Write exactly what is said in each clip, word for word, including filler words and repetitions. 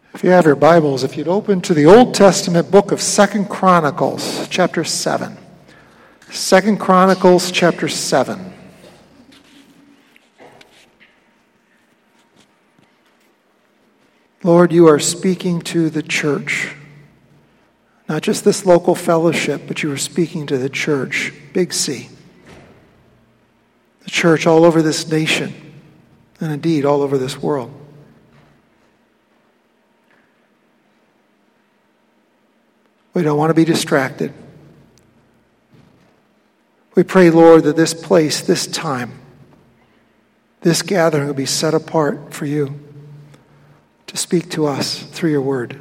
If you have your Bibles, if you'd open to the Old Testament book of Second Chronicles, chapter seven. Second Chronicles, chapter seven. Lord, you are speaking to the church. Not just this local fellowship, but you are speaking to the church, Big C. The church all over this nation, and indeed all over this world. We don't want to be distracted. We pray, Lord, that this place, this time, this gathering will be set apart for you to speak to us through your word.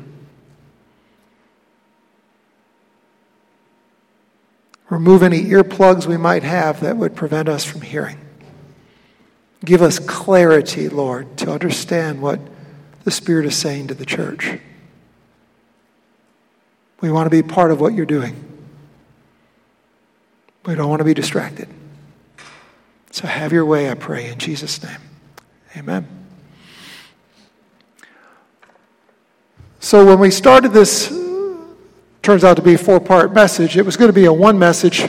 Remove any earplugs we might have that would prevent us from hearing. Give us clarity, Lord, to understand what the Spirit is saying to the church. We want to be part of what you're doing. We don't want to be distracted. So have your way, I pray, in Jesus' name. Amen. So when we started this, turns out to be a four-part message. It was going to be a one message.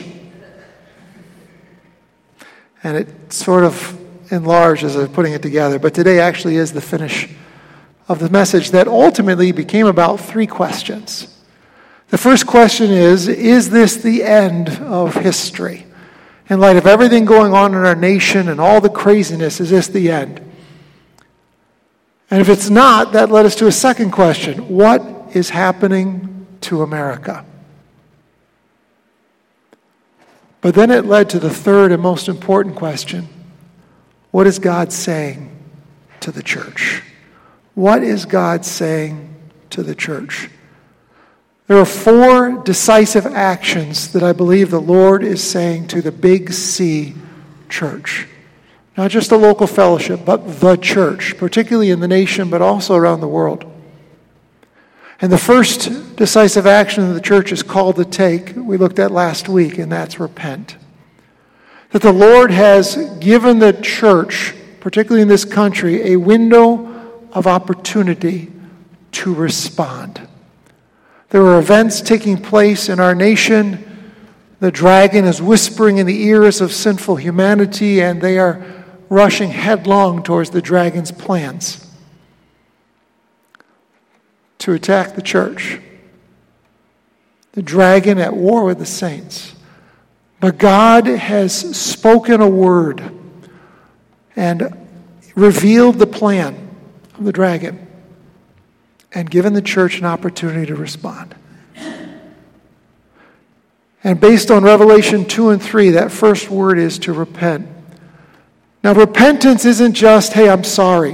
And it sort of enlarged as I was putting it together. But today actually is the finish of the message that ultimately became about three questions. The first question is, is this the end of history? In light of everything going on in our nation and all the craziness, is this the end? And if it's not, that led us to a second question. What is happening to America? But then it led to the third and most important question. What is God saying to the church? What is God saying to the church? There are four decisive actions that I believe the Lord is saying to the Big C church. Not just a local fellowship, but the church, particularly in the nation, but also around the world. And the first decisive action that the church is called to take, we looked at last week, and that's repent. That the Lord has given the church, particularly in this country, a window of opportunity to respond. There are events taking place in our nation. The dragon is whispering in the ears of sinful humanity, and they are rushing headlong towards the dragon's plans to attack the church. The dragon at war with the saints. But God has spoken a word and revealed the plan of the dragon and given the church an opportunity to respond. And based on Revelation two and three, that first word is to repent. Now, repentance isn't just, hey, I'm sorry.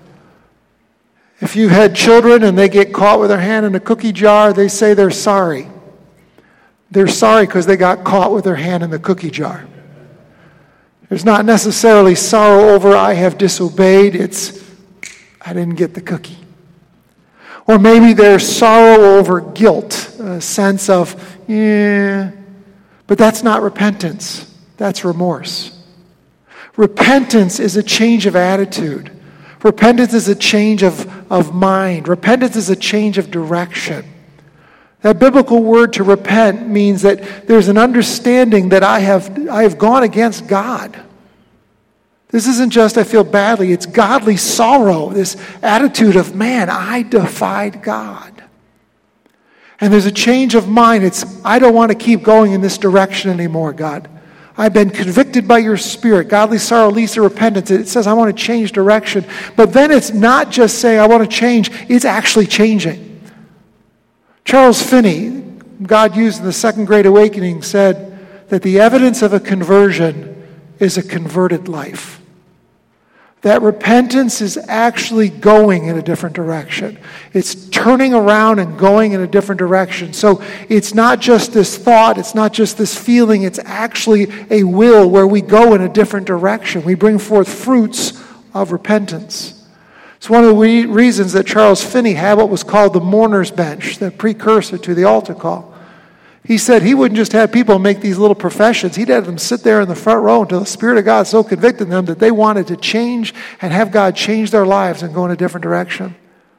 If you had children and they get caught with their hand in a cookie jar, they say they're sorry. They're sorry because they got caught with their hand in the cookie jar. There's not necessarily sorrow over, I have disobeyed. It's, I didn't get the cookie. Or maybe there's sorrow over guilt, a sense of, yeah, but that's not repentance. That's remorse. Repentance is a change of attitude. Repentance is a change of, of mind. Repentance is a change of direction. That biblical word to repent means that there's an understanding that I have, I have gone against God. This isn't just I feel badly, it's godly sorrow, this attitude of, man, I defied God. And there's a change of mind. It's, I don't want to keep going in this direction anymore, God. I've been convicted by your Spirit. Godly sorrow leads to repentance. It says I want to change direction. But then it's not just saying I want to change, it's actually changing. Charles Finney, God used in the Second Great Awakening, said that the evidence of a conversion is a converted life. That repentance is actually going in a different direction. It's turning around and going in a different direction. So it's not just this thought, it's not just this feeling, it's actually a will where we go in a different direction. We bring forth fruits of repentance. It's one of the re- reasons that Charles Finney had what was called the mourner's bench, the precursor to the altar call. He said he wouldn't just have people make these little professions. He'd have them sit there in the front row until the Spirit of God so convicted them that they wanted to change and have God change their lives and go in a different direction.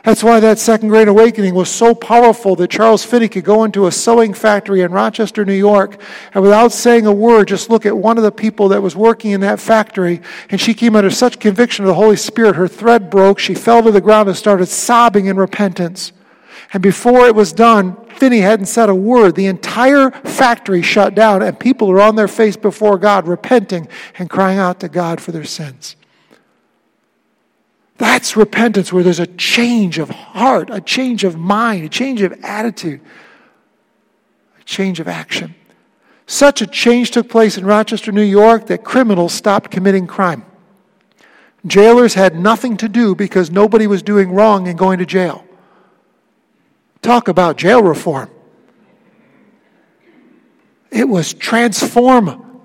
That's why that Second Great Awakening was so powerful that Charles Finney could go into a sewing factory in Rochester, New York, and without saying a word, just look at one of the people that was working in that factory, and she came under such conviction of the Holy Spirit, her thread broke, she fell to the ground and started sobbing in repentance. And before it was done, Finney hadn't said a word. The entire factory shut down, and people are on their face before God, repenting and crying out to God for their sins. That's repentance, where there's a change of heart, a change of mind, a change of attitude, a change of action. Such a change took place in Rochester, New York, that criminals stopped committing crime. Jailers had nothing to do because nobody was doing wrong and going to jail. Talk about jail reform. It was transform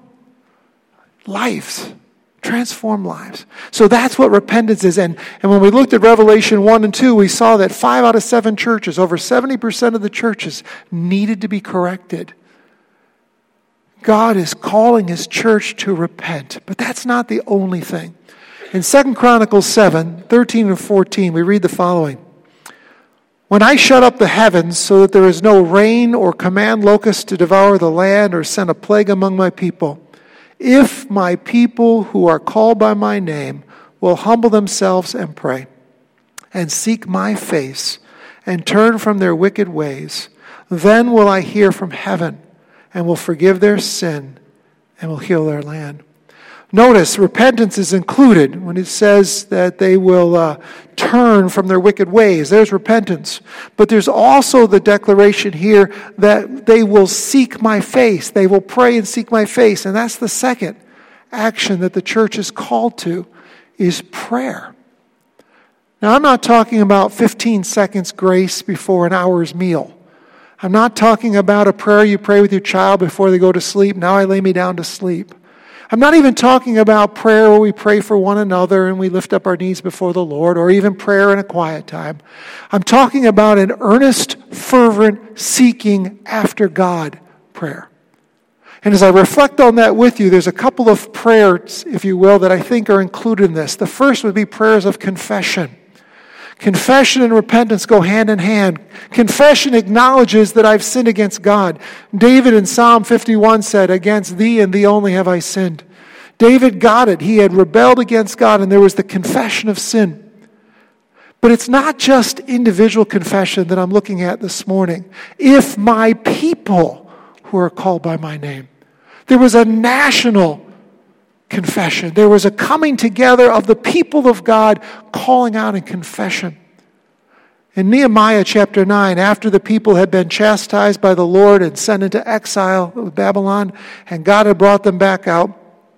lives. Transform lives. So that's what repentance is. And, and when we looked at Revelation one and two, we saw that five out of seven churches, over seventy percent of the churches, needed to be corrected. God is calling His church to repent. But that's not the only thing. In Second Chronicles seven, thirteen and fourteen, we read the following. When I shut up the heavens so that there is no rain or command locusts to devour the land or send a plague among my people, if my people who are called by my name will humble themselves and pray and seek my face and turn from their wicked ways, then will I hear from heaven and will forgive their sin and will heal their land. Notice, repentance is included when it says that they will uh, turn from their wicked ways. There's repentance. But there's also the declaration here that they will seek my face. They will pray and seek my face. And that's the second action that the church is called to, is prayer. Now, I'm not talking about fifteen seconds grace before an hour's meal. I'm not talking about a prayer you pray with your child before they go to sleep. Now I lay me down to sleep. I'm not even talking about prayer where we pray for one another and we lift up our knees before the Lord, or even prayer in a quiet time. I'm talking about an earnest, fervent, seeking after God prayer. And as I reflect on that with you, there's a couple of prayers, if you will, that I think are included in this. The first would be prayers of confession. Confession and repentance go hand in hand. Confession acknowledges that I've sinned against God. David in Psalm fifty-one said, against thee and thee only have I sinned. David got it. He had rebelled against God, and there was the confession of sin. But it's not just individual confession that I'm looking at this morning. If my people who are called by my name. There was a national confession. There was a coming together of the people of God calling out in confession. In Nehemiah chapter nine, after the people had been chastised by the Lord and sent into exile with Babylon, and God had brought them back out,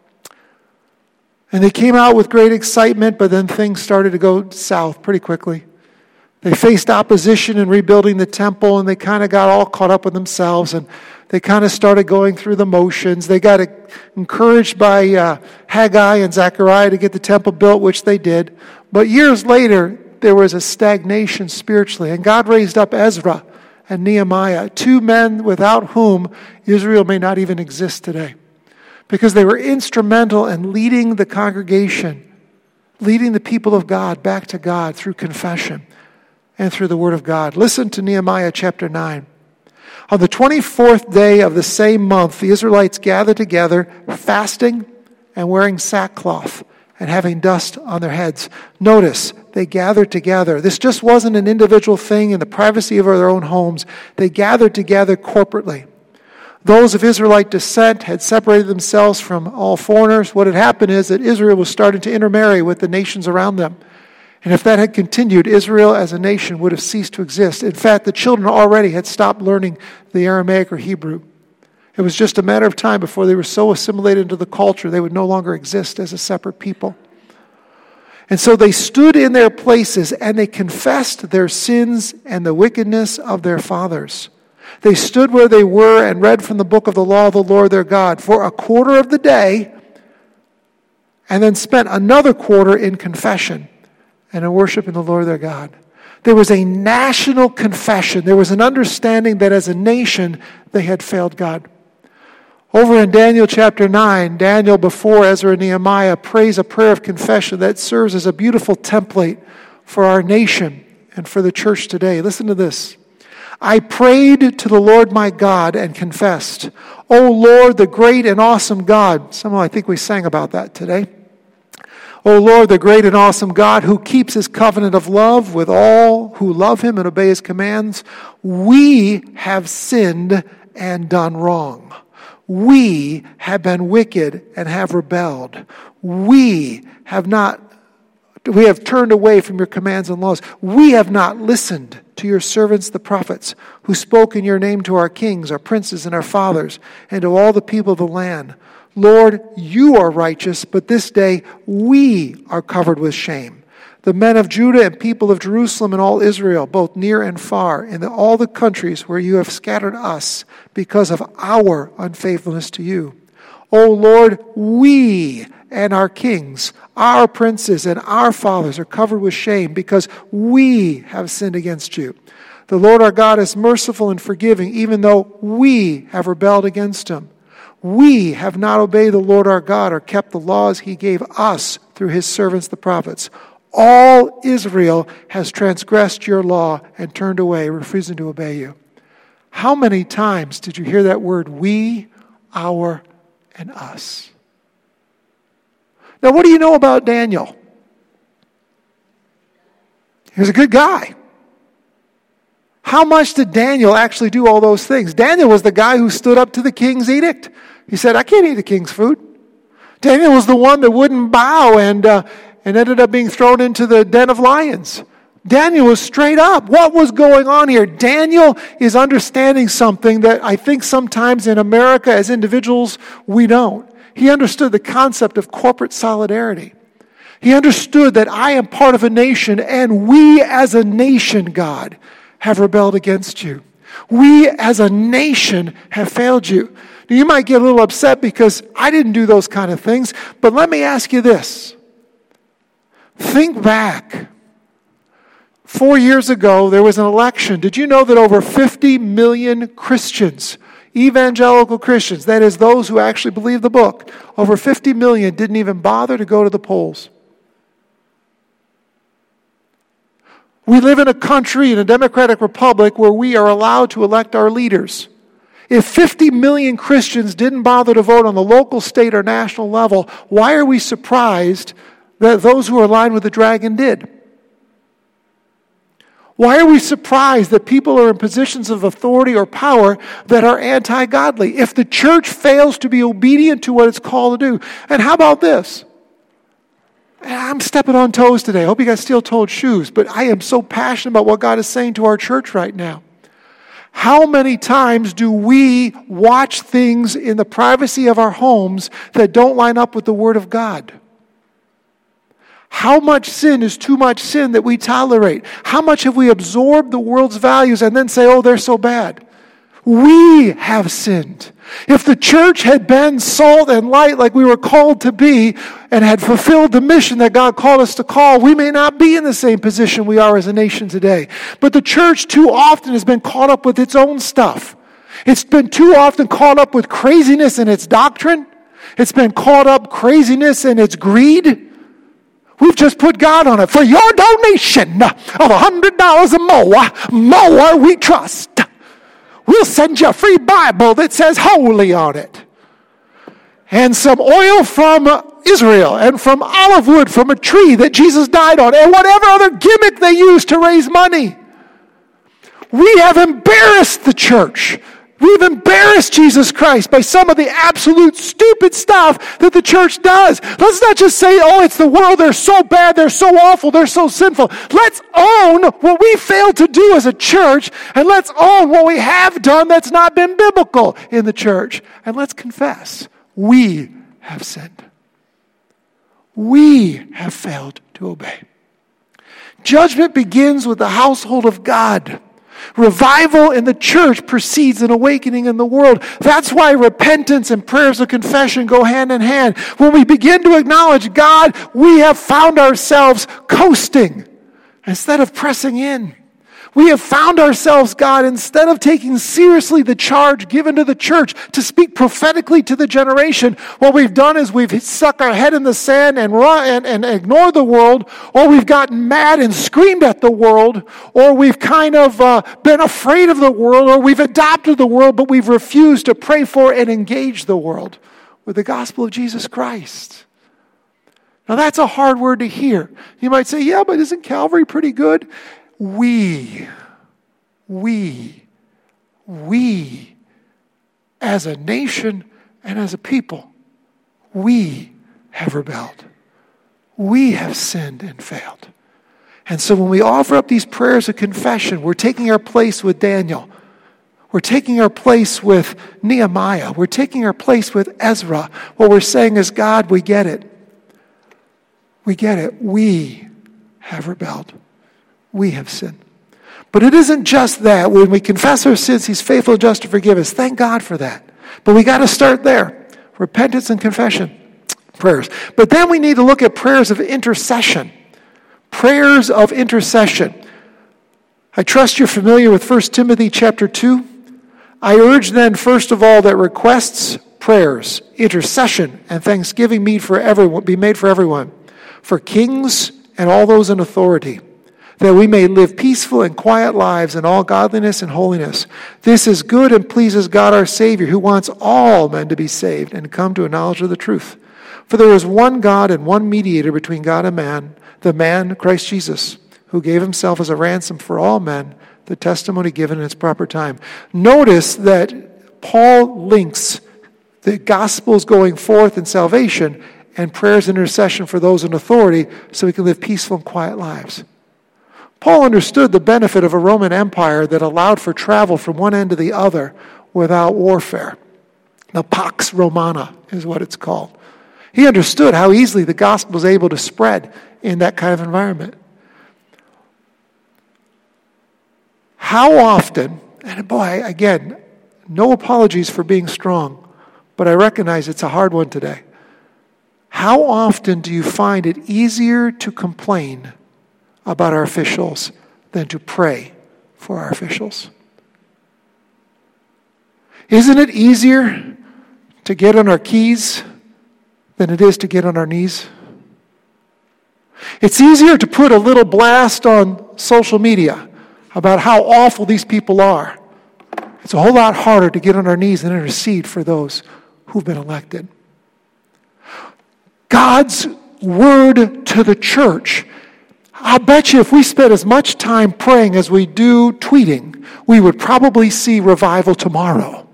and they came out with great excitement, but then things started to go south pretty quickly. They faced opposition in rebuilding the temple, and they kind of got all caught up with themselves, and they kind of started going through the motions. They got encouraged by uh, Haggai and Zechariah to get the temple built, which they did. But years later, there was a stagnation spiritually. And God raised up Ezra and Nehemiah, two men without whom Israel may not even exist today. Because they were instrumental in leading the congregation, leading the people of God back to God through confession and through the Word of God. Listen to Nehemiah chapter nine. On the twenty-fourth day of the same month, the Israelites gathered together, fasting and wearing sackcloth and having dust on their heads. Notice, they gathered together. This just wasn't an individual thing in the privacy of their own homes. They gathered together corporately. Those of Israelite descent had separated themselves from all foreigners. What had happened is that Israel was starting to intermarry with the nations around them. And if that had continued, Israel as a nation would have ceased to exist. In fact, the children already had stopped learning the Aramaic or Hebrew. It was just a matter of time before they were so assimilated into the culture they would no longer exist as a separate people. And so they stood in their places and they confessed their sins and the wickedness of their fathers. They stood where they were and read from the book of the law of the Lord their God for a quarter of the day, and then spent another quarter in confession and in worshiping the Lord their God. There was a national confession. There was an understanding that as a nation, they had failed God. Over in Daniel chapter nine, Daniel, before Ezra and Nehemiah, prays a prayer of confession that serves as a beautiful template for our nation and for the church today. Listen to this. I prayed to the Lord my God and confessed, O Lord, the great and awesome God. Somehow I think we sang about that today. O Lord, the great and awesome God who keeps his covenant of love with all who love him and obey his commands. We have sinned and done wrong. We have been wicked and have rebelled. We have not, we have turned away from your commands and laws. We have not listened to your servants the prophets, who spoke in your name to our kings, our princes, and our fathers, and to all the people of the land. Lord, you are righteous, but this day we are covered with shame. The men of Judah and people of Jerusalem and all Israel, both near and far, in the, all the countries where you have scattered us because of our unfaithfulness to you. O Lord, we and our kings, our princes and our fathers are covered with shame because we have sinned against you. The Lord our God is merciful and forgiving, even though we have rebelled against him. We have not obeyed the Lord our God or kept the laws he gave us through his servants the prophets. All Israel has transgressed your law and turned away, refusing to obey you. How many times did you hear that word, we, our, and us? Now, what do you know about Daniel? He was a good guy. How much did Daniel actually do all those things? Daniel was the guy who stood up to the king's edict. He said, I can't eat the king's food. Daniel was the one that wouldn't bow and uh, and ended up being thrown into the den of lions. Daniel was straight up. What was going on here? Daniel is understanding something that I think sometimes in America as individuals we don't. He understood the concept of corporate solidarity. He understood that I am part of a nation and we as a nation, God, have rebelled against you. We as a nation have failed you. Now, you might get a little upset because I didn't do those kind of things, but let me ask you this. Think back. Four years ago, there was an election. Did you know that over fifty million Christians, evangelical Christians, that is those who actually believe the book, over fifty million didn't even bother to go to the polls? We live in a country, in a democratic republic, where we are allowed to elect our leaders. If fifty million Christians didn't bother to vote on the local, state, or national level, why are we surprised that those who are aligned with the dragon did? Why are we surprised that people are in positions of authority or power that are anti-godly? If the church fails to be obedient to what it's called to do. And how about this? I'm stepping on toes today. I hope you got steel-toed shoes, but I am so passionate about what God is saying to our church right now. How many times do we watch things in the privacy of our homes that don't line up with the Word of God? How much sin is too much sin that we tolerate? How much have we absorbed the world's values and then say, oh, they're so bad? We have sinned. If the church had been salt and light like we were called to be and had fulfilled the mission that God called us to call, we may not be in the same position we are as a nation today. But the church too often has been caught up with its own stuff. It's been too often caught up with craziness in its doctrine. It's been caught up craziness in its greed. We've just put God on it. For your donation of one hundred dollars or more, more we trust. We'll send you a free Bible that says holy on it. And some oil from Israel and from olive wood from a tree that Jesus died on. And whatever other gimmick they use to raise money. We have embarrassed the church. We've embarrassed Jesus Christ by some of the absolute stupid stuff that the church does. Let's not just say, oh, it's the world, they're so bad, they're so awful, they're so sinful. Let's own what we failed to do as a church, and let's own what we have done that's not been biblical in the church. And let's confess, we have sinned. We have failed to obey. Judgment begins with the household of God. Revival in the church precedes an awakening in the world. That's why repentance and prayers of confession go hand in hand. When we begin to acknowledge God, we have found ourselves coasting instead of pressing in. We have found ourselves, God, instead of taking seriously the charge given to the church to speak prophetically to the generation, what we've done is we've stuck our head in the sand and run and, and ignored the world, or we've gotten mad and screamed at the world, or we've kind of uh, been afraid of the world, or we've adopted the world, but we've refused to pray for and engage the world with the gospel of Jesus Christ. Now that's a hard word to hear. You might say, yeah, but isn't Calvary pretty good? We, we, we, as a nation and as a people, we have rebelled. We have sinned and failed. And so when we offer up these prayers of confession, we're taking our place with Daniel. We're taking our place with Nehemiah. We're taking our place with Ezra. What we're saying is, God, we get it. We get it. We have rebelled. We have sinned. But it isn't just that. When we confess our sins, He's faithful and just to forgive us. Thank God for that. But we got to start there. Repentance and confession prayers. But then we need to look at prayers of intercession. Prayers of intercession. I trust you're familiar with First Timothy chapter two. I urge then, first of all, that requests, prayers, intercession, and thanksgiving be for everyone, be made for everyone, for kings and all those in authority, that we may live peaceful and quiet lives in all godliness and holiness. This is good and pleases God our Savior, who wants all men to be saved and come to a knowledge of the truth. For there is one God and one mediator between God and man, the man, Christ Jesus, who gave himself as a ransom for all men, the testimony given in its proper time. Notice that Paul links the gospel's going forth in salvation and prayers and intercession for those in authority so we can live peaceful and quiet lives. Paul understood the benefit of a Roman Empire that allowed for travel from one end to the other without warfare. The Pax Romana is what it's called. He understood how easily the gospel was able to spread in that kind of environment. How often, and boy, again, no apologies for being strong, but I recognize it's a hard one today. How often do you find it easier to complain about our officials than to pray for our officials? Isn't it easier to get on our keys than it is to get on our knees? It's easier to put a little blast on social media about how awful these people are. It's a whole lot harder to get on our knees and intercede for those who've been elected. God's word to the church. I'll bet you if we spent as much time praying as we do tweeting, we would probably see revival tomorrow.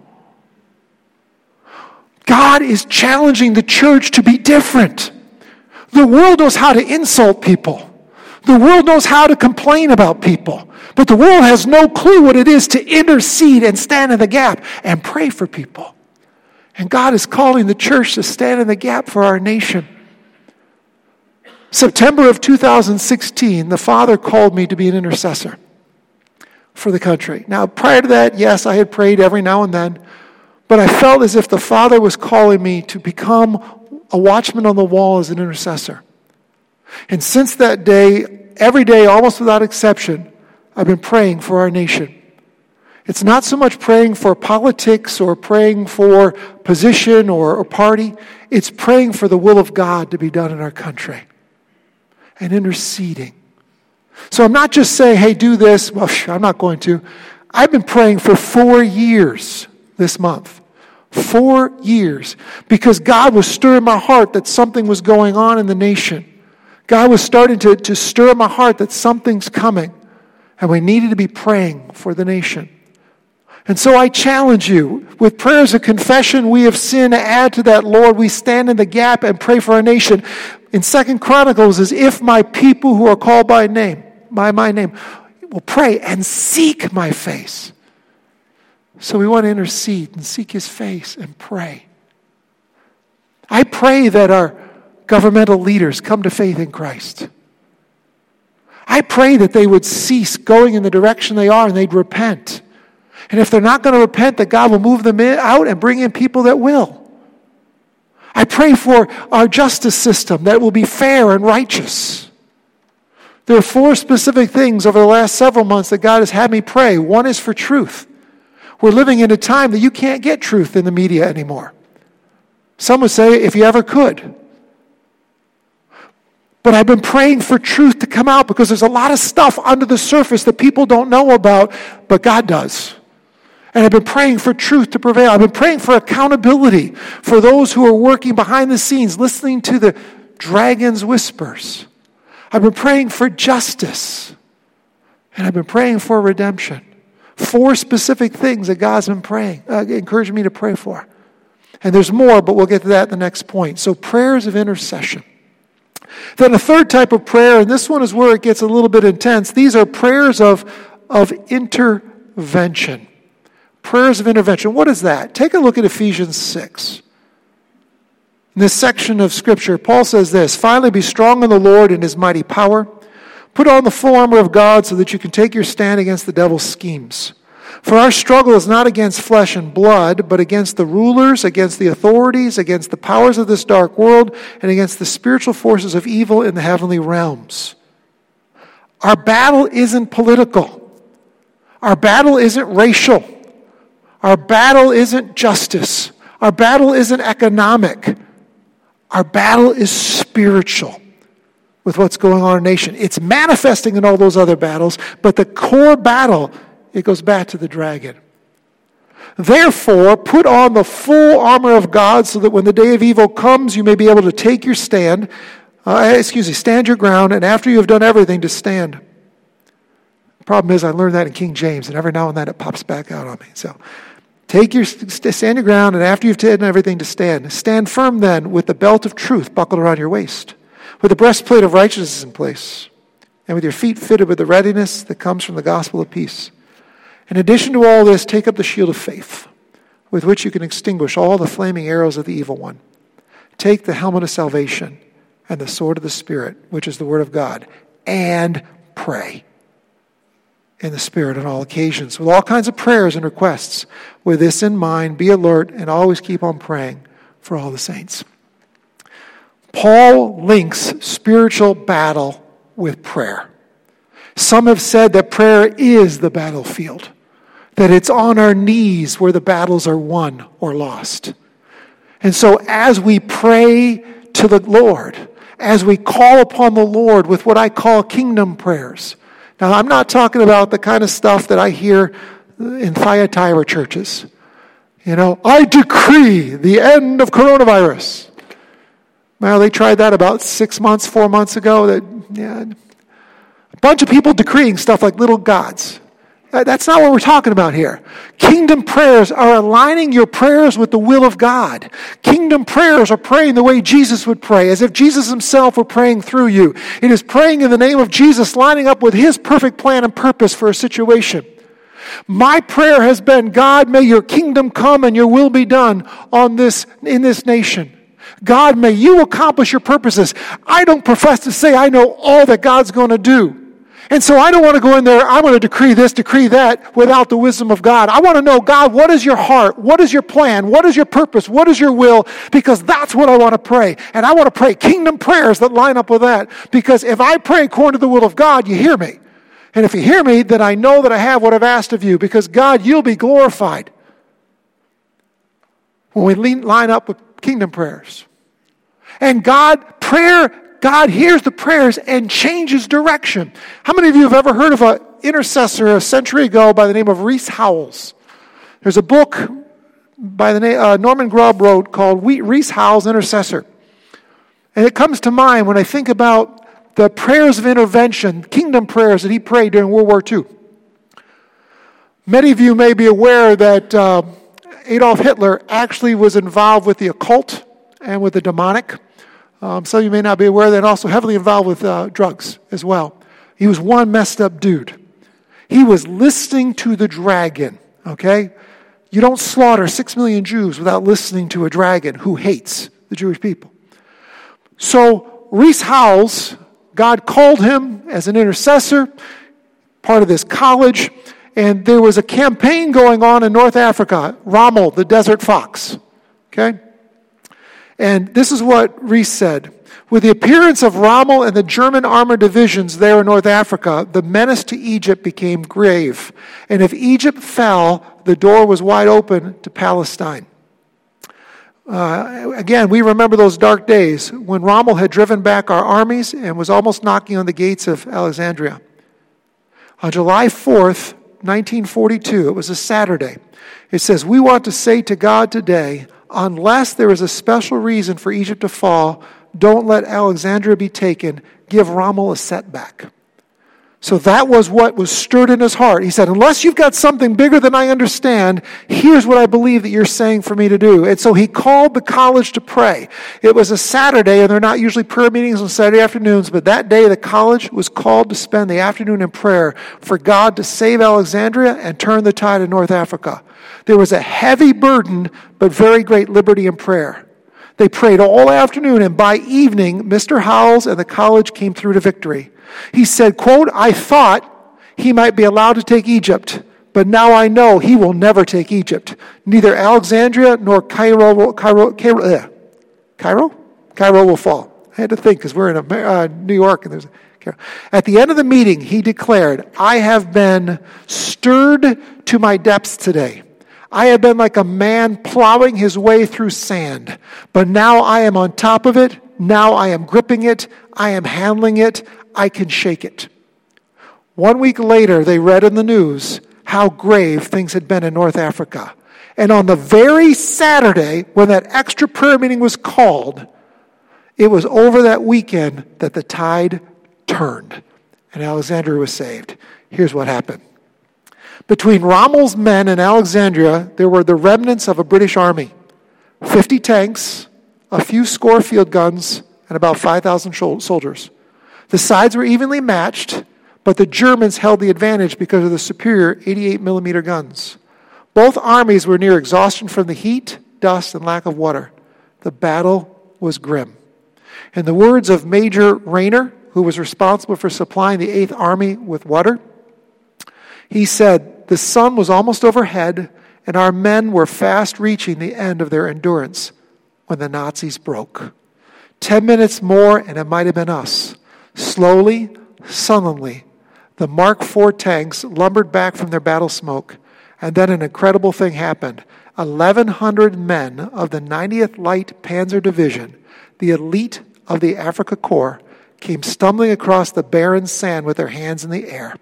God is challenging the church to be different. The world knows how to insult people. The world knows how to complain about people. But the world has no clue what it is to intercede and stand in the gap and pray for people. And God is calling the church to stand in the gap for our nation. September of two thousand sixteen, the Father called me to be an intercessor for the country. Now, prior to that, yes, I had prayed every now and then, but I felt as if the Father was calling me to become a watchman on the wall as an intercessor. And since that day, every day, almost without exception, I've been praying for our nation. It's not so much praying for politics or praying for position or, or party. It's praying for the will of God to be done in our country and interceding. So I'm not just saying, hey, do this. Well, I'm not going to. I've been praying for four years this month. Four years. Because God was stirring my heart that something was going on in the nation. God was starting to, to stir in my heart that something's coming. And we needed to be praying for the nation. And so I challenge you, with prayers of confession, we have sinned, add to that, Lord, we stand in the gap and pray for our nation. In Second Chronicles is, if my people who are called by name, by my name, will pray and seek my face. So we want to intercede and seek his face and pray. I pray that our governmental leaders come to faith in Christ. I pray that they would cease going in the direction they are and they'd repent. And if they're not going to repent, that God will move them in, out and bring in people that will. I pray for our justice system, that it will be fair and righteous. There are four specific things over the last several months that God has had me pray. One is for truth. We're living in a time that you can't get truth in the media anymore. Some would say, if you ever could. But I've been praying for truth to come out because there's a lot of stuff under the surface that people don't know about, but God does. And I've been praying for truth to prevail. I've been praying for accountability for those who are working behind the scenes, listening to the dragon's whispers. I've been praying for justice. And I've been praying for redemption. Four specific things that God's been praying, uh, encouraging me to pray for. And there's more, but we'll get to that at the next point. So prayers of intercession. Then a third type of prayer, and this one is where it gets a little bit intense. These are prayers of, of intervention. Prayers of intervention. What is that? Take a look at Ephesians six. In this section of Scripture, Paul says this, "Finally be strong in the Lord and his mighty power. Put on the full armor of God so that you can take your stand against the devil's schemes. For our struggle is not against flesh and blood, but against the rulers, against the authorities, against the powers of this dark world, and against the spiritual forces of evil in the heavenly realms." Our battle isn't political. Our battle isn't racial. Our battle isn't justice. Our battle isn't economic. Our battle is spiritual with what's going on in our nation. It's manifesting in all those other battles, but the core battle, it goes back to the dragon. "Therefore, put on the full armor of God so that when the day of evil comes, you may be able to take your stand, uh, excuse me, stand your ground, and after you have done everything, to stand." The problem is I learned that in King James, and every now and then it pops back out on me. So, take your, stand your ground, and after you've done everything, to stand. Stand firm then with the belt of truth buckled around your waist, with the breastplate of righteousness in place, and with your feet fitted with the readiness that comes from the gospel of peace. In addition to all this, take up the shield of faith, with which you can extinguish all the flaming arrows of the evil one. Take the helmet of salvation and the sword of the Spirit, which is the word of God, and pray in the Spirit on all occasions, with all kinds of prayers and requests. With this in mind, be alert and always keep on praying for all the saints. Paul links spiritual battle with prayer. Some have said that prayer is the battlefield, that it's on our knees where the battles are won or lost. And so as we pray to the Lord, as we call upon the Lord with what I call kingdom prayers. Now, I'm not talking about the kind of stuff that I hear in Thyatira churches. You know, I decree the end of coronavirus. Well, they tried that about six months, four months ago. That, yeah, a bunch of people decreeing stuff like little gods. That's not what we're talking about here. Kingdom prayers are aligning your prayers with the will of God. Kingdom prayers are praying the way Jesus would pray, as if Jesus himself were praying through you. It is praying in the name of Jesus, lining up with his perfect plan and purpose for a situation. My prayer has been, God, may your kingdom come and your will be done on this, in this nation. God, may you accomplish your purposes. I don't profess to say I know all that God's going to do. And so I don't want to go in there, I'm going to decree this, decree that, without the wisdom of God. I want to know, God, what is your heart? What is your plan? What is your purpose? What is your will? Because that's what I want to pray. And I want to pray kingdom prayers that line up with that. Because if I pray according to the will of God, you hear me. And if you hear me, then I know that I have what I've asked of you. Because God, you'll be glorified when we line up with kingdom prayers. And God, prayer, God hears the prayers and changes direction. How many of you have ever heard of an intercessor a century ago by the name of Rees Howells? There's a book by the name uh, Norman Grubb wrote called Rees Howells Intercessor. And it comes to mind when I think about the prayers of intervention, kingdom prayers that he prayed during World War Two. Many of you may be aware that uh, Adolf Hitler actually was involved with the occult and with the demonic. Um, some of you may not be aware that also heavily involved with uh, drugs as well. He was one messed up dude. He was listening to the dragon, okay? You don't slaughter six million Jews without listening to a dragon who hates the Jewish people. So Rees Howells, God called him as an intercessor, part of this college, and there was a campaign going on in North Africa, Rommel, the desert fox, okay? And this is what Rees said. With the appearance of Rommel and the German armored divisions there in North Africa, the menace to Egypt became grave. And if Egypt fell, the door was wide open to Palestine. Uh, again, we remember those dark days when Rommel had driven back our armies and was almost knocking on the gates of Alexandria. On July fourth, nineteen forty-two, it was a Saturday, it says, "We want to say to God today, unless there is a special reason for Egypt to fall, don't let Alexandria be taken. Give Rommel a setback." So that was what was stirred in his heart. He said, unless you've got something bigger than I understand, here's what I believe that you're saying for me to do. And so he called the college to pray. It was a Saturday, and they're not usually prayer meetings on Saturday afternoons, but that day the college was called to spend the afternoon in prayer for God to save Alexandria and turn the tide in North Africa. There was a heavy burden, but very great liberty in prayer. They prayed all afternoon, and by evening, Mister Howells and the college came through to victory. He said, quote, "I thought he might be allowed to take Egypt, but now I know he will never take Egypt. Neither Alexandria nor Cairo, Cairo, Cairo, uh, Cairo? Cairo will fall." I had to think because we're in a, uh, New York and there's Cairo. At the end of the meeting, he declared, "I have been stirred to my depths today. I have been like a man plowing his way through sand, but now I am on top of it. Now I am gripping it. I am handling it. I can shake it." One week later, they read in the news how grave things had been in North Africa. And on the very Saturday when that extra prayer meeting was called, it was over that weekend that the tide turned and Alexandria was saved. Here's what happened. Between Rommel's men and Alexandria, there were the remnants of a British army. fifty tanks, a few score field guns, and about five thousand soldiers. The sides were evenly matched, but the Germans held the advantage because of the superior eighty-eight millimeter guns. Both armies were near exhaustion from the heat, dust, and lack of water. The battle was grim. In the words of Major Rayner, who was responsible for supplying the eighth Army with water, he said, "The sun was almost overhead, and our men were fast reaching the end of their endurance when the Nazis broke. Ten minutes more, and it might have been us. Slowly, sullenly, the Mark four tanks lumbered back from their battle smoke, and then an incredible thing happened. eleven hundred men of the ninetieth Light Panzer Division, the elite of the Afrika Korps, came stumbling across the barren sand with their hands in the air.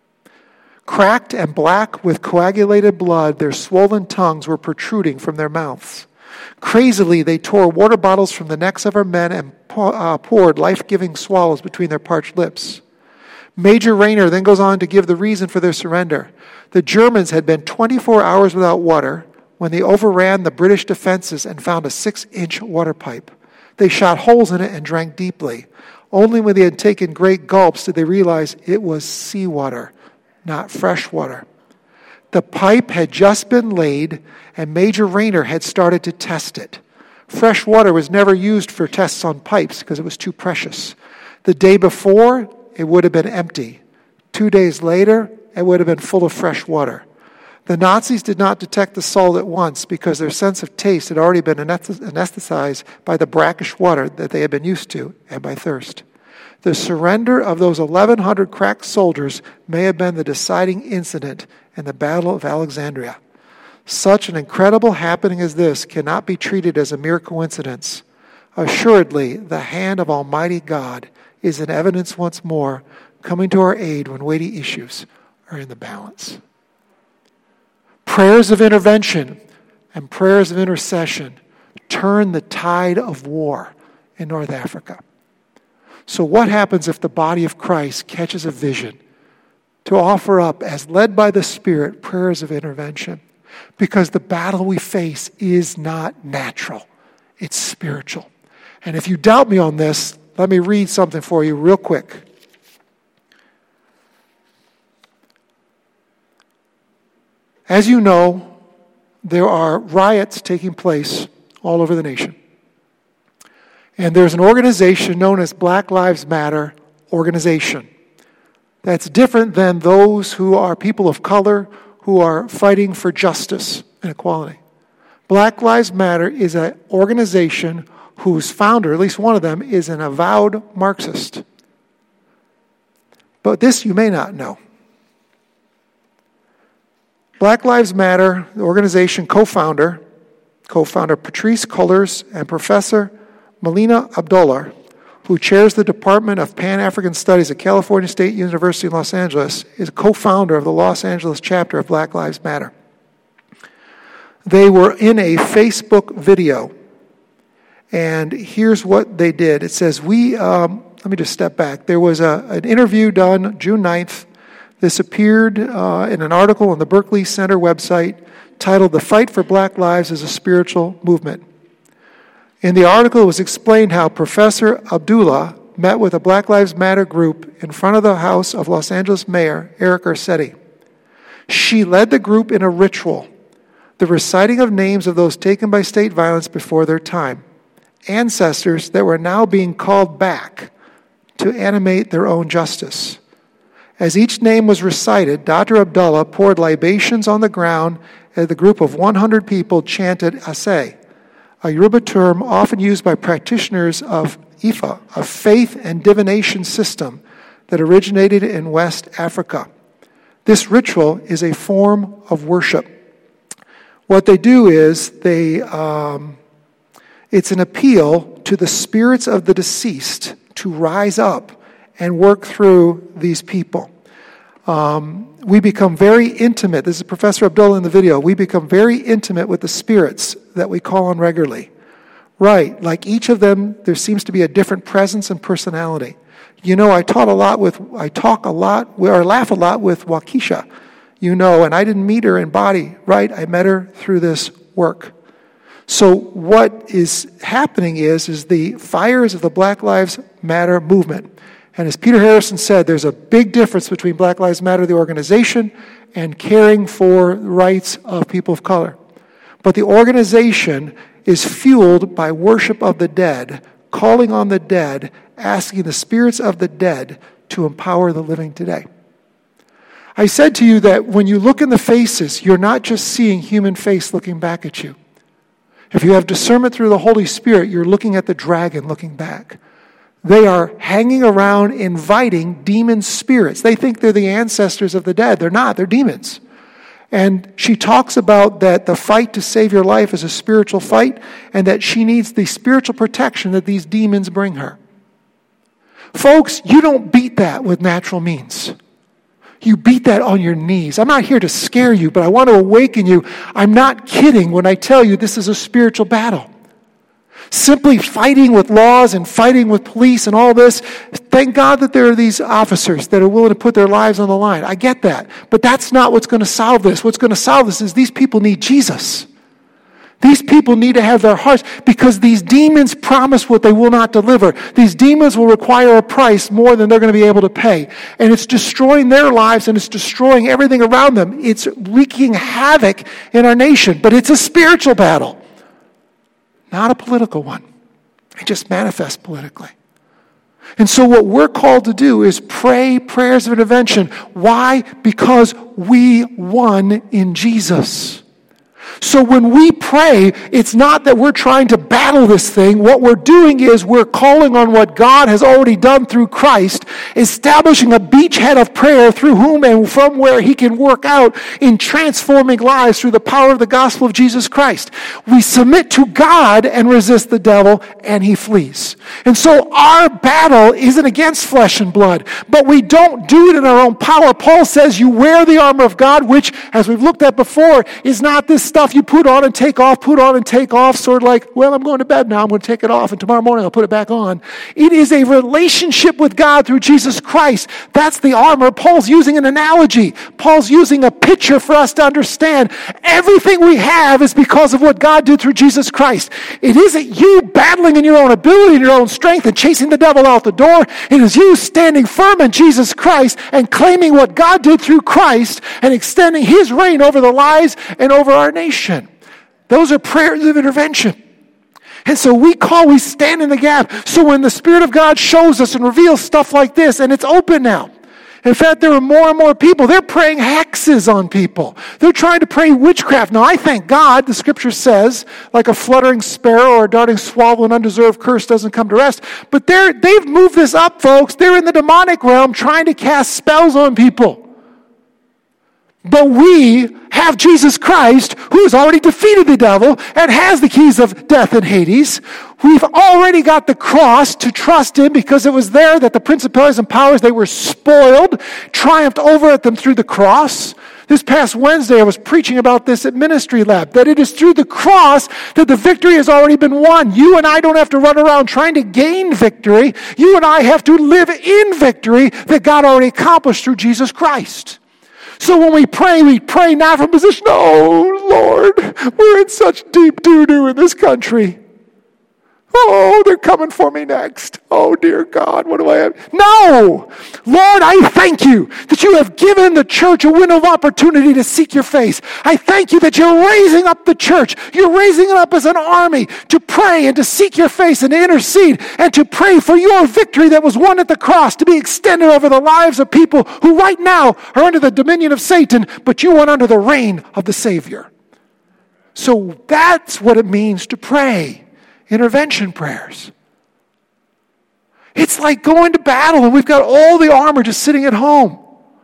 Cracked and black with coagulated blood, their swollen tongues were protruding from their mouths. Crazily, they tore water bottles from the necks of our men and uh, poured life-giving swallows between their parched lips." Major Rayner then goes on to give the reason for their surrender. The Germans had been twenty-four hours without water when they overran the British defenses and found a six-inch water pipe. They shot holes in it and drank deeply. Only when they had taken great gulps did they realize it was seawater, not fresh water. The pipe had just been laid, and Major Rayner had started to test it. Fresh water was never used for tests on pipes because it was too precious. The day before, it would have been empty. Two days later, it would have been full of fresh water. The Nazis did not detect the salt at once because their sense of taste had already been anesthetized by the brackish water that they had been used to and by thirst. The surrender of those eleven hundred crack soldiers may have been the deciding incident in the Battle of Alexandria. Such an incredible happening as this cannot be treated as a mere coincidence. Assuredly, the hand of Almighty God is in evidence once more, coming to our aid when weighty issues are in the balance. Prayers of intervention and prayers of intercession turn the tide of war in North Africa. So what happens if the body of Christ catches a vision to offer up, as led by the Spirit, prayers of intervention? Because the battle we face is not natural. It's spiritual. And if you doubt me on this, let me read something for you real quick. As you know, there are riots taking place all over the nation. And there's an organization known as Black Lives Matter organization. That's different than those who are people of color who are fighting for justice and equality. Black Lives Matter is an organization whose founder, at least one of them, is an avowed Marxist. But this you may not know. Black Lives Matter, the organization co-founder, co-founder Patrisse Cullors and Professor Melina Abdullah, who chairs the Department of Pan-African Studies at California State University in Los Angeles, is a co-founder of the Los Angeles chapter of Black Lives Matter. They were in a Facebook video, and here's what they did. It says, we, um, let me just step back. There was a, an interview done June ninth. This appeared uh, in an article on the Berkeley Center website titled, "The Fight for Black Lives is a Spiritual Movement." In the article, it was explained how Professor Abdullah met with a Black Lives Matter group in front of the house of Los Angeles Mayor Eric Garcetti. She led the group in a ritual, the reciting of names of those taken by state violence before their time, ancestors that were now being called back to animate their own justice. As each name was recited, Doctor Abdullah poured libations on the ground as the group of one hundred people chanted Asay, a Yoruba term often used by practitioners of Ifa, a faith and divination system that originated in West Africa. This ritual is a form of worship. What they do is they, um, it's an appeal to the spirits of the deceased to rise up and work through these people. Um, we become very intimate. This is Professor Abdullah in the video. We become very intimate with the spirits that we call on regularly. Right, like each of them, there seems to be a different presence and personality. You know, I taught a lot with, I talk a lot, or laugh a lot with Waukesha, you know, and I didn't meet her in body, right? I met her through this work. So what is happening is, is the fires of the Black Lives Matter movement. And as Peter Harrison said, there's a big difference between Black Lives Matter, the organization, and caring for the rights of people of color. But the organization is fueled by worship of the dead, calling on the dead, asking the spirits of the dead to empower the living today. I said to you that when you look in the faces, you're not just seeing human face looking back at you. If you have discernment through the Holy Spirit, you're looking at the dragon looking back. They are hanging around inviting demon spirits. They think they're the ancestors of the dead. They're not. They're demons. And she talks about that the fight to save your life is a spiritual fight, and that she needs the spiritual protection that these demons bring her. Folks, you don't beat that with natural means. You beat that on your knees. I'm not here to scare you, but I want to awaken you. I'm not kidding when I tell you this is a spiritual battle. Simply fighting with laws and fighting with police and all this, thank God that there are these officers that are willing to put their lives on the line. I get that. But that's not what's going to solve this. What's going to solve this is these people need Jesus. These people need to have their hearts, because these demons promise what they will not deliver. These demons will require a price more than they're going to be able to pay. And it's destroying their lives, and it's destroying everything around them. It's wreaking havoc in our nation. But it's a spiritual battle, not a political one. It just manifests politically. And so what we're called to do is pray prayers of intervention. Why? Because we won in Jesus. So when we pray, it's not that we're trying to battle this thing. What we're doing is we're calling on what God has already done through Christ, establishing a beachhead of prayer through whom and from where he can work out in transforming lives through the power of the gospel of Jesus Christ. We submit to God and resist the devil, and he flees. And so our battle isn't against flesh and blood, but we don't do it in our own power. Paul says you wear the armor of God, which, as we've looked at before, is not this stuff you put on and take off, put on and take off, sort of like, well, I'm going to bed now, I'm going to take it off, and tomorrow morning I'll put it back on. It is a relationship with God through Jesus Christ. That's the armor. Paul's using an analogy. Paul's using a picture for us to understand. Everything we have is because of what God did through Jesus Christ. It isn't you battling in your own ability and your own strength and chasing the devil out the door. It is you standing firm in Jesus Christ and claiming what God did through Christ and extending his reign over the lives and over our nation. Those are prayers of intervention. And so we call, we stand in the gap. So when the Spirit of God shows us and reveals stuff like this, and it's open now, In fact, there are more and more people. They're praying hexes on people. They're trying to pray witchcraft. Now, I thank God, the scripture says, like a fluttering sparrow or a darting swallow, an undeserved curse doesn't come to rest. But they're, they've moved this up, folks. They're in the demonic realm trying to cast spells on people. But we have Jesus Christ, who has already defeated the devil and has the keys of death and Hades. We've already got the cross to trust in because it was there that the principalities and powers, they were spoiled, triumphed over at them through the cross. This past Wednesday, I was preaching about this at Ministry Lab, that it is through the cross that the victory has already been won. You and I don't have to run around trying to gain victory. You and I have to live in victory that God already accomplished through Jesus Christ. So when we pray, we pray not from a position, oh, Lord, we're in such deep doo-doo in this country. Oh, they're coming for me next. Oh, dear God, what do I have? No! Lord, I thank you that you have given the church a window of opportunity to seek your face. I thank you that you're raising up the church. You're raising it up as an army to pray and to seek your face and to intercede and to pray for your victory that was won at the cross to be extended over the lives of people who right now are under the dominion of Satan, but you went under the reign of the Savior. So that's what it means to pray. Intervention prayers. It's like going to battle and we've got all the armor just sitting at home.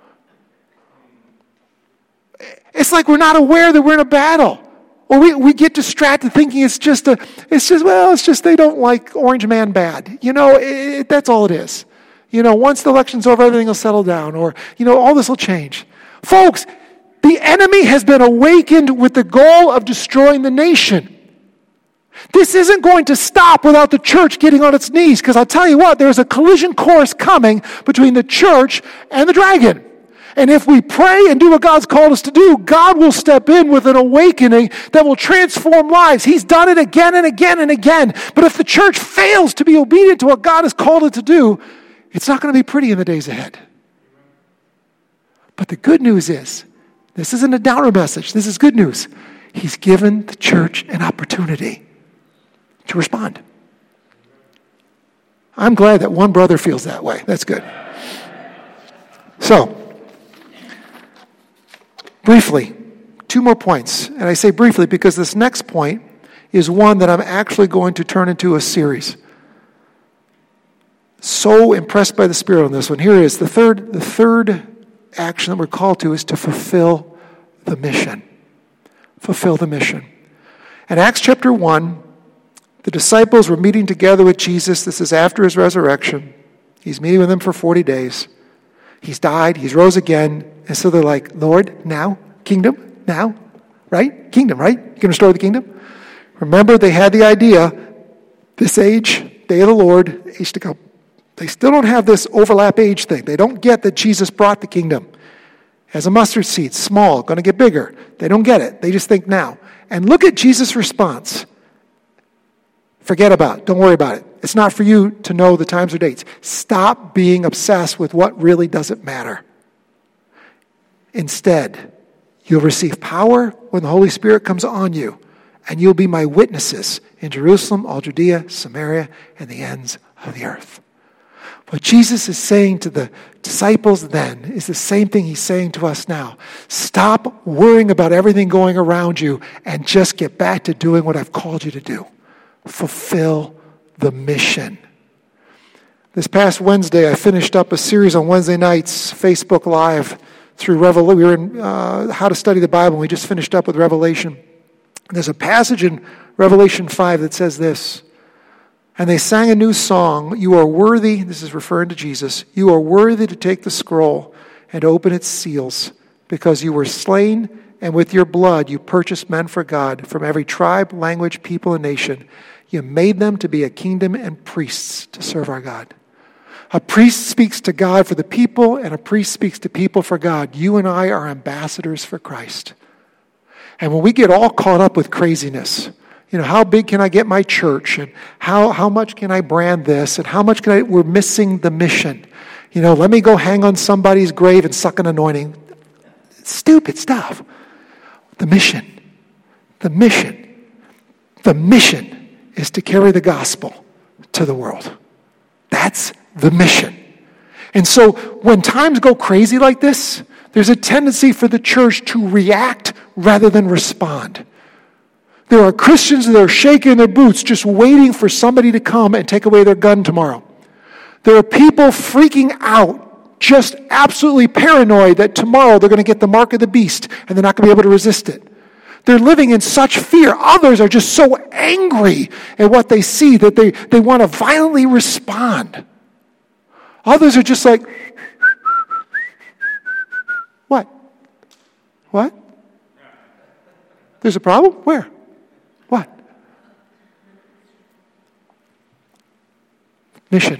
It's like we're not aware that we're in a battle. Or we, we get distracted thinking it's just a, it's just, well, it's just they don't like Orange Man bad. You know, it, that's all it is. You know, once the election's over, everything will settle down. Or, you know, all this will change. Folks, the enemy has been awakened with the goal of destroying the nation. This isn't going to stop without the church getting on its knees, because I'll tell you what, there's a collision course coming between the church and the dragon. And if we pray and do what God's called us to do, God will step in with an awakening that will transform lives. He's done it again and again and again. But if the church fails to be obedient to what God has called it to do, it's not going to be pretty in the days ahead. But the good news is, this isn't a downer message. This is good news. He's given the church an opportunity to respond. I'm glad that one brother feels that way. That's good. So, briefly, two more points. And I say briefly because this next point is one that I'm actually going to turn into a series. So impressed by the Spirit on this one. Here it is. The third, the third action that we're called to is to fulfill the mission. Fulfill the mission. In Acts chapter one, the disciples were meeting together with Jesus. This is after his resurrection. He's meeting with them for forty days. He's died. He's rose again. And so they're like, Lord, now? Kingdom? Now? Right? Kingdom, right? You going to restore the kingdom? Remember, they had the idea, this age, day of the Lord, age to come. They still don't have this overlap age thing. They don't get that Jesus brought the kingdom. As a mustard seed, small, going to get bigger. They don't get it. They just think now. And look at Jesus' response. Forget about it. Don't worry about it. It's not for you to know the times or dates. Stop being obsessed with what really doesn't matter. Instead, you'll receive power when the Holy Spirit comes on you, and you'll be my witnesses in Jerusalem, all Judea, Samaria, and the ends of the earth. What Jesus is saying to the disciples then is the same thing he's saying to us now. Stop worrying about everything going around you and just get back to doing what I've called you to do. Fulfill the mission. This past Wednesday, I finished up a series on Wednesday nights, Facebook Live, through Revelation. We were in uh, How to Study the Bible, and we just finished up with Revelation. And there's a passage in Revelation five that says this, and they sang a new song, you are worthy, this is referring to Jesus, you are worthy to take the scroll and open its seals, because you were slain, and with your blood you purchased men for God from every tribe, language, people, and nation. You made them to be a kingdom and priests to serve our God. A priest speaks to God for the people, and a priest speaks to people for God. You and I are ambassadors for Christ. And when we get all caught up with craziness, you know, how big can I get my church? And how, how much can I brand this? And how much can I, we're missing the mission. You know, let me go hang on somebody's grave and suck an anointing. Stupid stuff. The mission. The mission. The mission is to carry the gospel to the world. That's the mission. And so when times go crazy like this, there's a tendency for the church to react rather than respond. There are Christians that are shaking their boots just waiting for somebody to come and take away their gun tomorrow. There are people freaking out, just absolutely paranoid that tomorrow they're going to get the mark of the beast and they're not going to be able to resist it. They're living in such fear. Others are just so angry at what they see that they, they want to violently respond. Others are just like, what? What? There's a problem? Where? What? Mission.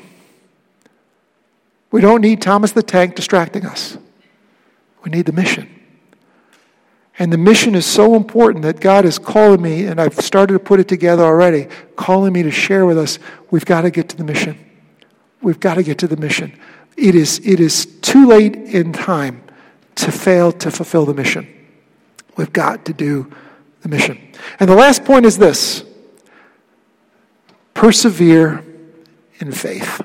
We don't need Thomas the Tank distracting us. We need the mission. And the mission is so important that God is calling me, and I've started to put it together already, calling me to share with us, we've got to get to the mission. We've got to get to the mission. It is, it is too late in time to fail to fulfill the mission. We've got to do the mission. And the last point is this: persevere in faith.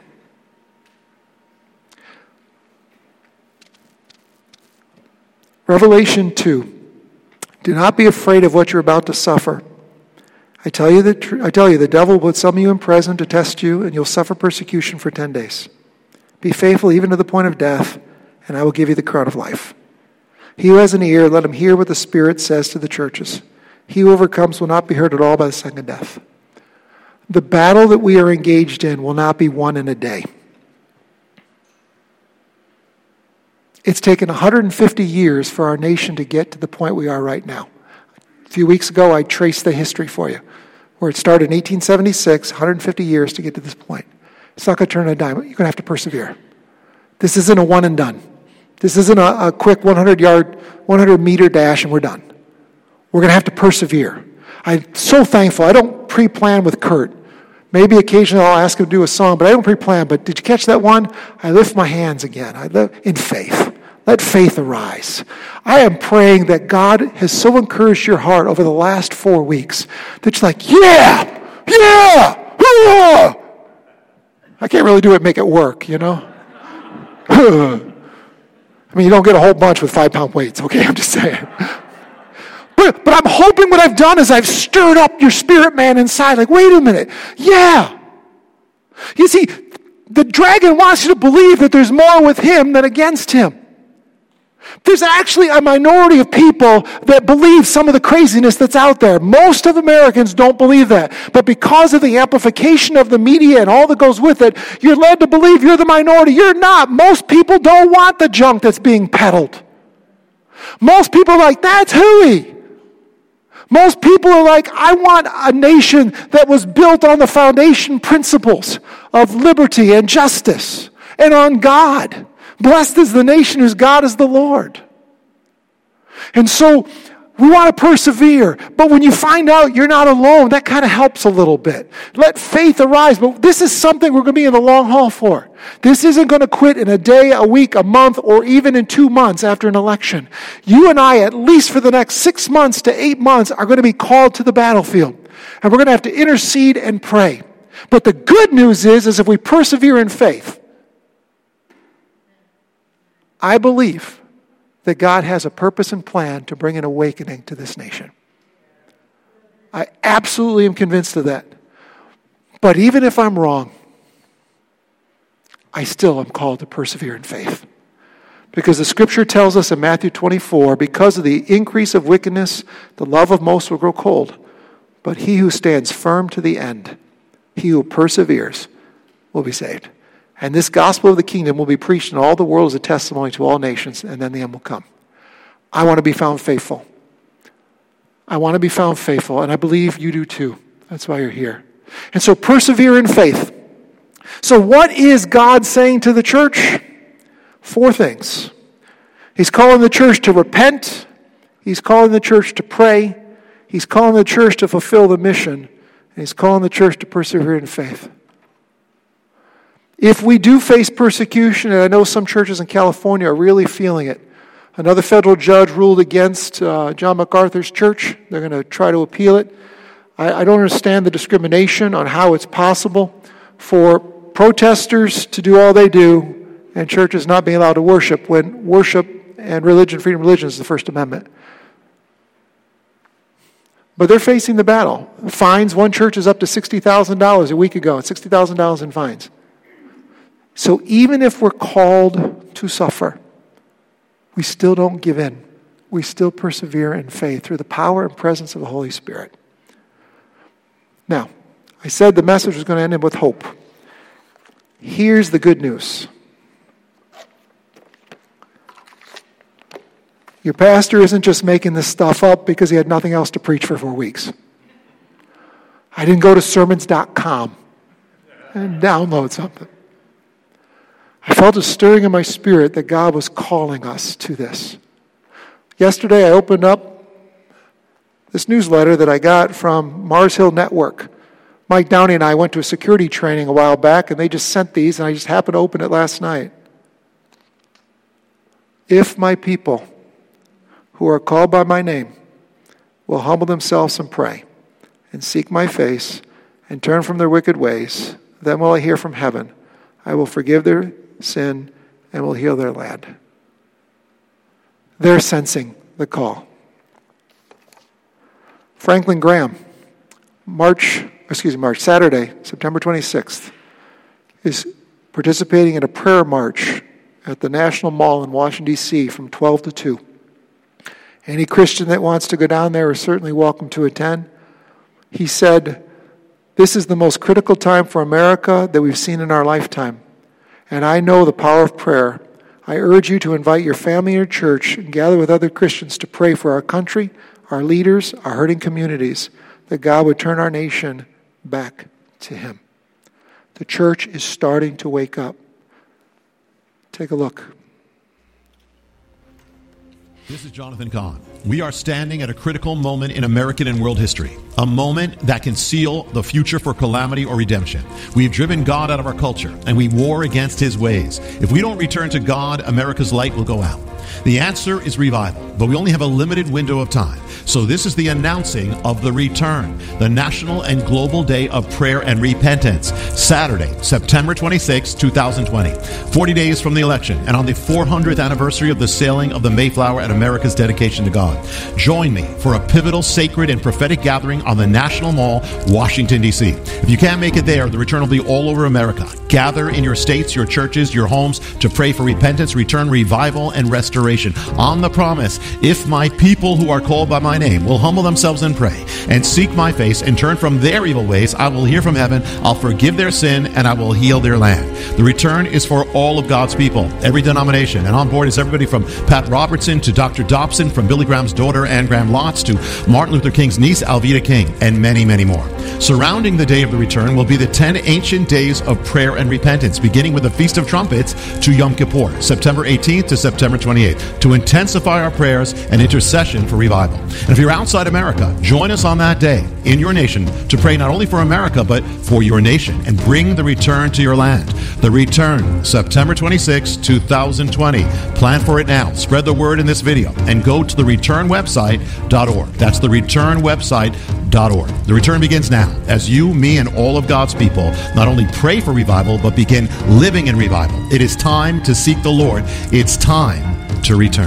Revelation two. Do not be afraid of what you're about to suffer. I tell you the tr- I tell you, the devil will put some of you in prison to test you, and you'll suffer persecution for ten days. Be faithful even to the point of death, and I will give you the crown of life. He who has an ear, let him hear what the Spirit says to the churches. He who overcomes will not be hurt at all by the second death. The battle that we are engaged in will not be won in a day. It's taken one hundred fifty years for our nation to get to the point we are right now. A few weeks ago, I traced the history for you, where it started in eighteen seventy-six, one hundred fifty years to get to this point. It's not going to turn a dime. You're going to have to persevere. This isn't a one and done. This isn't a, a quick one hundred yard, one hundred meter dash and we're done. We're going to have to persevere. I'm so thankful. I don't pre-plan with Kurt. Maybe occasionally I'll ask him to do a song, but I don't pre-plan. But did you catch that one? I lift my hands again. I live in faith. Let faith arise. I am praying that God has so encouraged your heart over the last four weeks that you're like, yeah, yeah, yeah. I can't really do it, make it work, you know? I mean, you don't get a whole bunch with five-pound weights, okay? I'm just saying. But, but I'm hoping what I've done is I've stirred up your spirit man inside. Like, wait a minute. Yeah. You see, the dragon wants you to believe that there's more with him than against him. There's actually a minority of people that believe some of the craziness that's out there. Most of Americans don't believe that. But because of the amplification of the media and all that goes with it, you're led to believe you're the minority. You're not. Most people don't want the junk that's being peddled. Most people are like, that's hooey. Most people are like, I want a nation that was built on the foundation principles of liberty and justice and on God. Blessed is the nation whose God is the Lord. And so we want to persevere. But when you find out you're not alone, that kind of helps a little bit. Let faith arise. But this is something we're going to be in the long haul for. This isn't going to quit in a day, a week, a month, or even in two months after an election. You and I, at least for the next six months to eight months, are going to be called to the battlefield. And we're going to have to intercede and pray. But the good news is, is if we persevere in faith, I believe that God has a purpose and plan to bring an awakening to this nation. I absolutely am convinced of that. But even if I'm wrong, I still am called to persevere in faith. Because the scripture tells us in Matthew twenty-four, because of the increase of wickedness, the love of most will grow cold. But he who stands firm to the end, he who perseveres, will be saved. And this gospel of the kingdom will be preached in all the world as a testimony to all nations, and then the end will come. I want to be found faithful. I want to be found faithful, and I believe you do too. That's why you're here. And so persevere in faith. So what is God saying to the church? Four things. He's calling the church to repent. He's calling the church to pray. He's calling the church to fulfill the mission. And he's calling the church to persevere in faith. If we do face persecution, and I know some churches in California are really feeling it. Another federal judge ruled against uh, John MacArthur's church. They're going to try to appeal it. I, I don't understand the discrimination on how it's possible for protesters to do all they do and churches not being allowed to worship when worship and religion, freedom of religion is the First Amendment. But they're facing the battle. Fines, one church is up to sixty thousand dollars a week ago, sixty thousand dollars in fines. So even if we're called to suffer, we still don't give in. We still persevere in faith through the power and presence of the Holy Spirit. Now, I said the message was going to end with hope. Here's the good news. Your pastor isn't just making this stuff up because he had nothing else to preach for four weeks. I didn't go to sermons dot com and download something. I felt a stirring in my spirit that God was calling us to this. Yesterday I opened up this newsletter that I got from Mars Hill Network. Mike Downey and I went to a security training a while back, and they just sent these, and I just happened to open it last night. If my people who are called by my name will humble themselves and pray and seek my face and turn from their wicked ways, then will I hear from heaven. I will forgive their sin and will heal their land. They're sensing the call. Franklin Graham, March, excuse me, March, Saturday, September twenty-sixth, is participating in a prayer march at the National Mall in Washington, D C from twelve to two. Any Christian that wants to go down there is certainly welcome to attend. He said, this is the most critical time for America that we've seen in our lifetime. And I know the power of prayer. I urge you to invite your family or church and gather with other Christians to pray for our country, our leaders, our hurting communities, that God would turn our nation back to Him. The church is starting to wake up. Take a look. This is Jonathan Cahn. We are standing at a critical moment in American and world history, a moment that can seal the future for calamity or redemption. We've driven God out of our culture, and we war against His ways. If we don't return to God, America's light will go out. The answer is revival, but we only have a limited window of time. So this is the announcing of the return, the National and Global Day of Prayer and Repentance, Saturday, September twenty-sixth, twenty twenty, forty days from the election, and on the four hundredth anniversary of the sailing of the Mayflower and America's dedication to God. Join me for a pivotal, sacred, and prophetic gathering on the National Mall, Washington, D C. If you can't make it there, the return will be all over America. Gather in your states, your churches, your homes to pray for repentance, return, revival, and restoration. On the promise, if my people who are called by my name will humble themselves and pray and seek my face and turn from their evil ways, I will hear from heaven, I'll forgive their sin, and I will heal their land. The return is for all of God's people, every denomination. And on board is everybody from Pat Robertson to Doctor Dobson, from Billy Graham's daughter, Ann Graham Lotz, to Martin Luther King's niece, Alveda King, and many, many more. Surrounding the day of the return will be the ten ancient days of prayer and repentance, beginning with the Feast of Trumpets to Yom Kippur, September eighteenth to September twenty-eighth, to intensify our prayers and intercession for revival. And if you're outside America, join us on that day in your nation to pray not only for America, but for your nation, and bring the return to your land. The return, September twenty-sixth, twenty twenty. Plan for it now. Spread the word in this video and go to the return website dot org. That's the return website dot org. The return begins now as you, me, and all of God's people not only pray for revival, but begin living in revival. It is time to seek the Lord. It's time to return.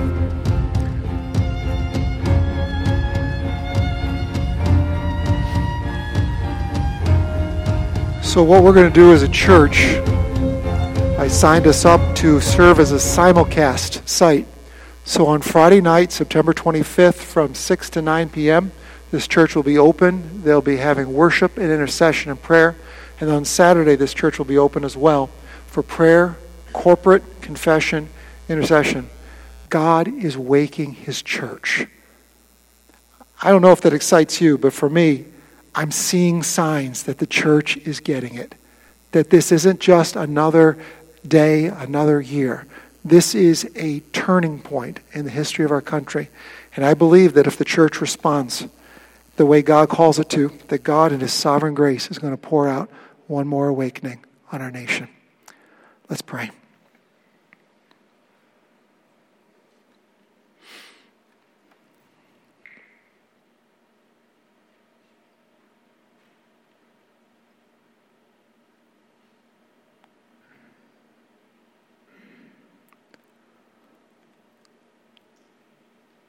So what we're going to do as a church, I signed us up to serve as a simulcast site. So on Friday night, September twenty-fifth, from six to nine p.m., this church will be open. They'll be having worship and intercession and prayer. And on Saturday, this church will be open as well for prayer, corporate, confession, intercession. God is waking His church. I don't know if that excites you, but for me, I'm seeing signs that the church is getting it. That this isn't just another day, another year. This is a turning point in the history of our country. And I believe that if the church responds the way God calls it to, that God in His sovereign grace is going to pour out one more awakening on our nation. Let's pray.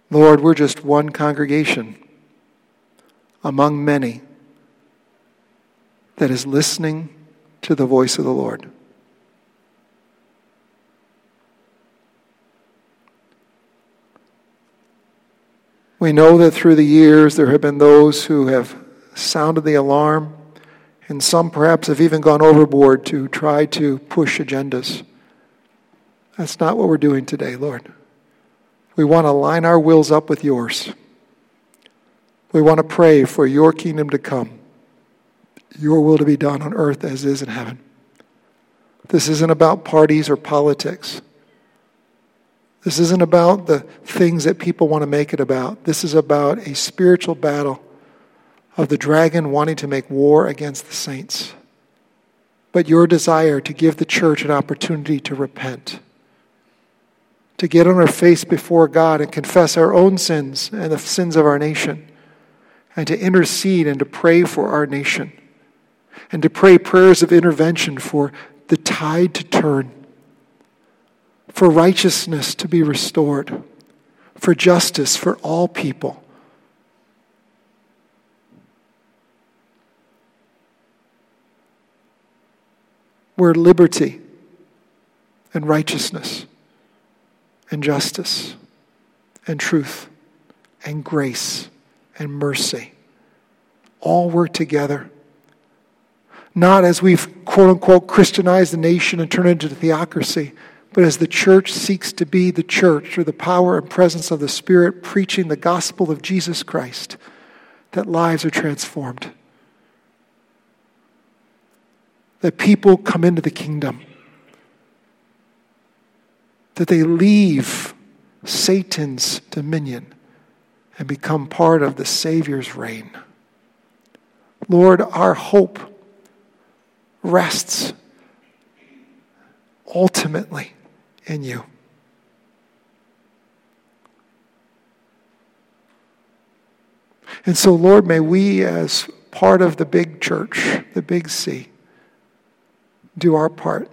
Lord, we're just one congregation among many that is listening to the voice of the Lord. We know that through the years there have been those who have sounded the alarm, and some perhaps have even gone overboard to try to push agendas. That's not what we're doing today, Lord. We want to line our wills up with yours. We want to pray for your kingdom to come, your will to be done on earth as is in heaven. This isn't about parties or politics. This isn't about the things that people want to make it about. This is about a spiritual battle of the dragon wanting to make war against the saints. But your desire to give the church an opportunity to repent, to get on our face before God and confess our own sins and the sins of our nation, and to intercede and to pray for our nation, and to pray prayers of intervention for the tide to turn, for righteousness to be restored, for justice for all people. Where liberty and righteousness and justice and truth and grace and mercy all work together. Not as we've quote-unquote Christianized the nation and turned it into theocracy, but as the church seeks to be the church through the power and presence of the Spirit, preaching the gospel of Jesus Christ, that lives are transformed. That people come into the kingdom. That they leave Satan's dominion and become part of the Savior's reign. Lord, our hope rests ultimately in you. And so, Lord, may we as part of the big church, the big C, do our part.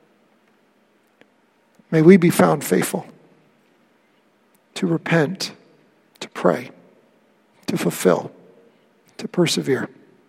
May we be found faithful to repent, to pray, to fulfill, to persevere.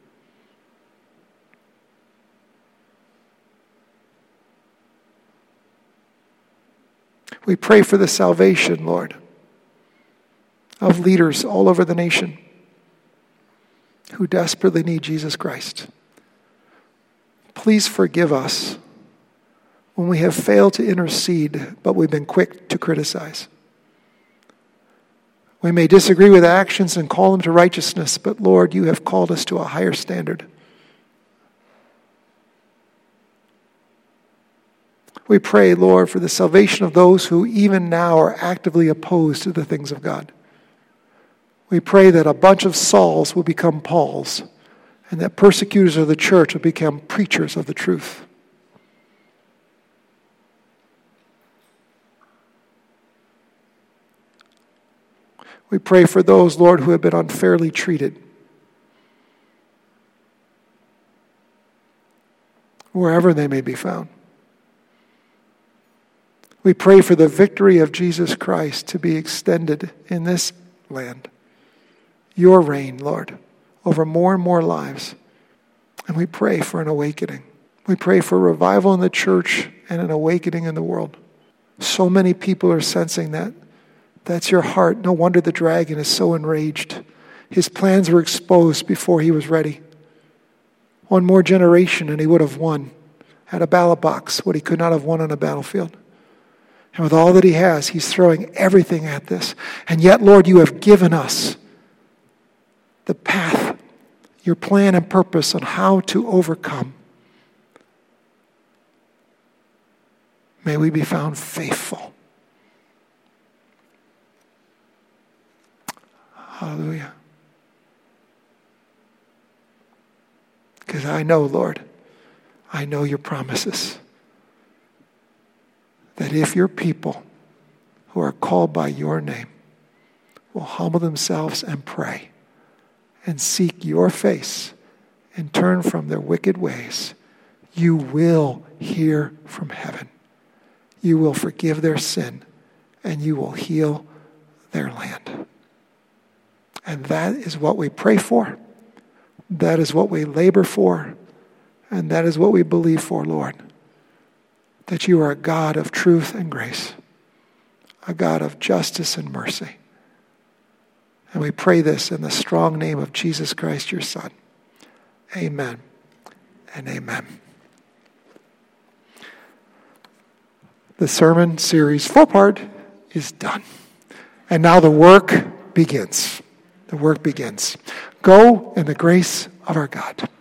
We pray for the salvation, Lord, of leaders all over the nation who desperately need Jesus Christ. Please forgive us when we have failed to intercede, but we've been quick to criticize. We may disagree with actions and call them to righteousness, but Lord, you have called us to a higher standard. We pray, Lord, for the salvation of those who even now are actively opposed to the things of God. We pray that a bunch of Sauls will become Pauls, and that persecutors of the church will become preachers of the truth. We pray for those, Lord, who have been unfairly treated, wherever they may be found. We pray for the victory of Jesus Christ to be extended in this land. Your reign, Lord, over more and more lives. And we pray for an awakening. We pray for revival in the church and an awakening in the world. So many people are sensing that. That's your heart. No wonder the dragon is so enraged. His plans were exposed before he was ready. One more generation and he would have won at a ballot box what he could not have won on a battlefield. And with all that he has, he's throwing everything at this. And yet, Lord, you have given us the path, your plan and purpose on how to overcome. May we be found faithful. Hallelujah. Because I know, Lord, I know your promises. That if your people who are called by your name will humble themselves and pray and seek your face and turn from their wicked ways, you will hear from heaven. You will forgive their sin and you will heal their land. And that is what we pray for. That is what we labor for. And that is what we believe for, Lord. That you are a God of truth and grace. A God of justice and mercy. And we pray this in the strong name of Jesus Christ, your Son. Amen and amen. The sermon series, full part, is done. And now the work begins. The work begins. Go in the grace of our God.